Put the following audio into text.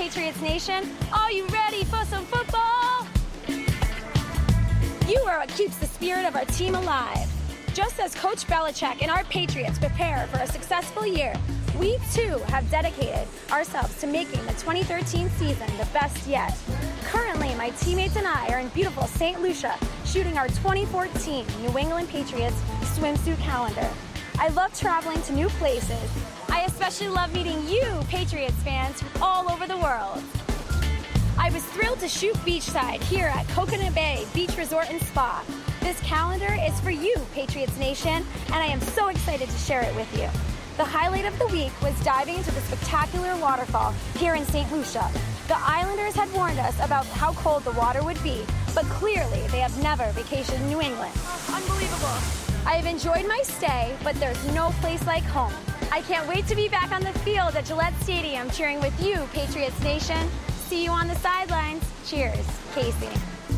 Patriots Nation. Are you ready for some football? You are what keeps the spirit of our team alive. Just as Coach Belichick and our Patriots prepare for a successful year, we too have dedicated ourselves to making the 2013 season the best yet. Currently, my teammates and I are in beautiful St. Lucia shooting our 2014 New England Patriots swimsuit calendar. I love traveling to new places. I especially love meeting you, Patriots fans, from all over the world. I was thrilled to shoot beachside here at Coconut Bay Beach Resort and Spa. This calendar is for you, Patriots Nation, and I am so excited to share it with you. The highlight of the week was diving into the spectacular waterfall here in St. Lucia. The Islanders had warned us about how cold the water would be, but clearly they have never vacationed in New England. Unbelievable. I have enjoyed my stay, but there's no place like home. I can't wait to be back on the field at Gillette Stadium cheering with you, Patriots Nation. See you on the sidelines. Cheers, Casey.